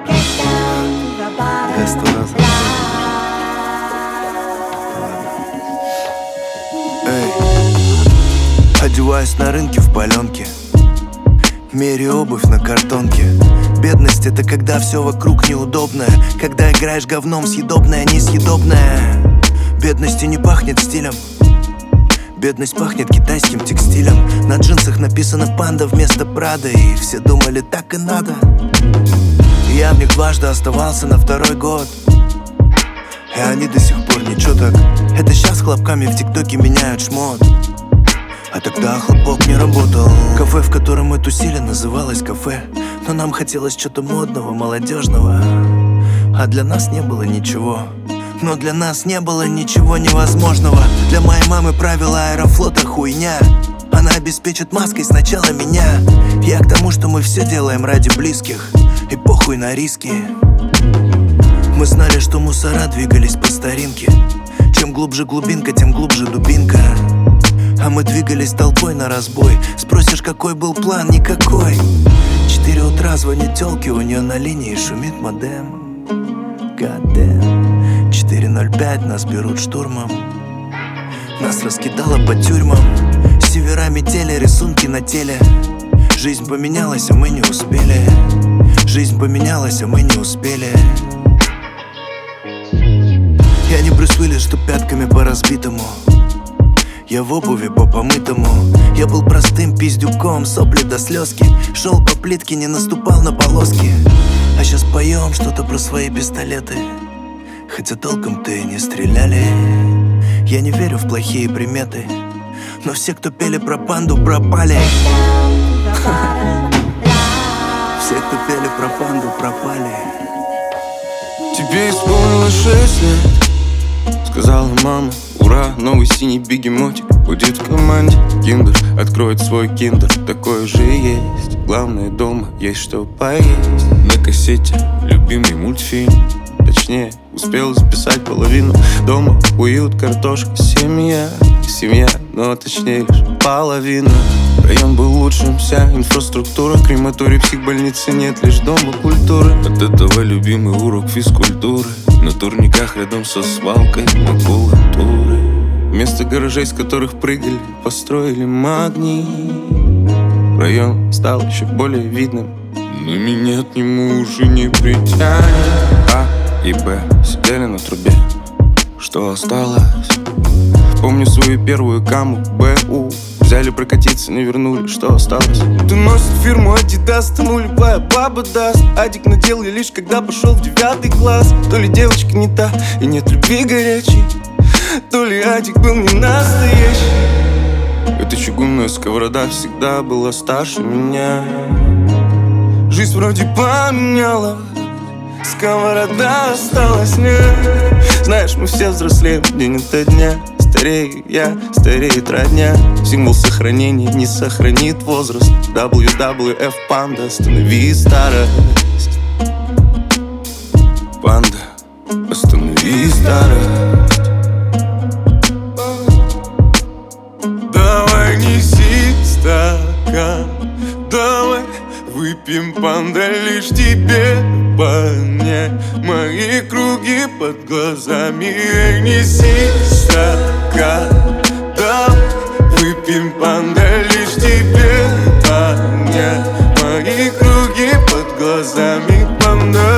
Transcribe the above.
Я 100 раз. Эй, одеваюсь на рынке в паленке, меряю обувь на картонке. Бедность — это когда все вокруг неудобное, когда играешь говном съедобное, несъедобное. Бедности не пахнет стилем, бедность пахнет китайским текстилем. На джинсах написано «Панда» вместо «Прада», и все думали, так и надо. Я в них дважды оставался на второй год, и они до сих пор ничего так. Это сейчас хлопками в ТикТоке меняют шмот, а тогда хлопок не работал. Кафе, в котором мы тусили, называлось кафе, но нам хотелось что-то модного, молодежного. А для нас не было ничего. Но для нас не было ничего невозможного. Для моей мамы правила Аэрофлота хуйня. Она обеспечит маской сначала меня. Я к тому, что мы все делаем ради близких, и похуй на риски. Мы знали, что мусора двигались по старинке. Чем глубже глубинка, тем глубже дубинка. А мы двигались толпой на разбой. Спросишь, какой был план? Никакой. 4 утра звонит тёлке, у нее на линии шумит модем. God damn. 4:05, нас берут штурмом. Нас раскидало по тюрьмам. Севера метели, рисунки на теле. Жизнь поменялась, а мы не успели. Жизнь поменялась, а мы не успели. Я не Брюс Уиллис, что пятками по разбитому. Я в обуви по помытому. Я был простым пиздюком, сопли до слезки. Шел по плитке, не наступал на полоски. А сейчас поем что-то про свои пистолеты, хотя толком-то и не стреляли. Я не верю в плохие приметы, но все, кто пели про панду, пропали. Все, кто пели про панду, пропали. Тебе исполнилось 6 лет, сказала мама. Ура, новый синий бегемотик будет в команде. Киндер откроет свой киндер, такое же есть. Главное, дома есть что поесть. На кассете любимый мультфильм, точнее, успел записать половину. Дома уют, картошка, семья, но точнее лишь половина. Район был лучшим, вся инфраструктура. Крематорий, психбольницы нет, лишь дома культуры. От этого любимый урок физкультуры. На турниках рядом со свалкой макулатуры. Вместо гаражей, с которых прыгали, построили магний. Район стал еще более видным, но меня к нему уже не притянет. А и Б сидели на трубе, что осталось. Помню свою первую каму, БУ. Взяли прокатиться, не вернули, что осталось. Ты носит фирму Adidas, тому любая баба даст. Адик надел я лишь когда пошел в 9 класс. То ли девочка не та и нет любви горячей, то ли Адик был не настоящий. Эта чугунная сковорода всегда была старше меня. Жизнь вроде поменяла, сковорода осталась нет. Знаешь, мы все взрослеем день ото дня. Старею я, стареет родня. Символ сохранения не сохранит возраст. WWF панда, останови старость. Панда, останови старость. Давай неси стакан, давай выпьем, панда, лишь тебе понять мои круги под глазами. Эй, неси стакан, давай выпьем, панда, лишь тебе понять мои круги под глазами, панда.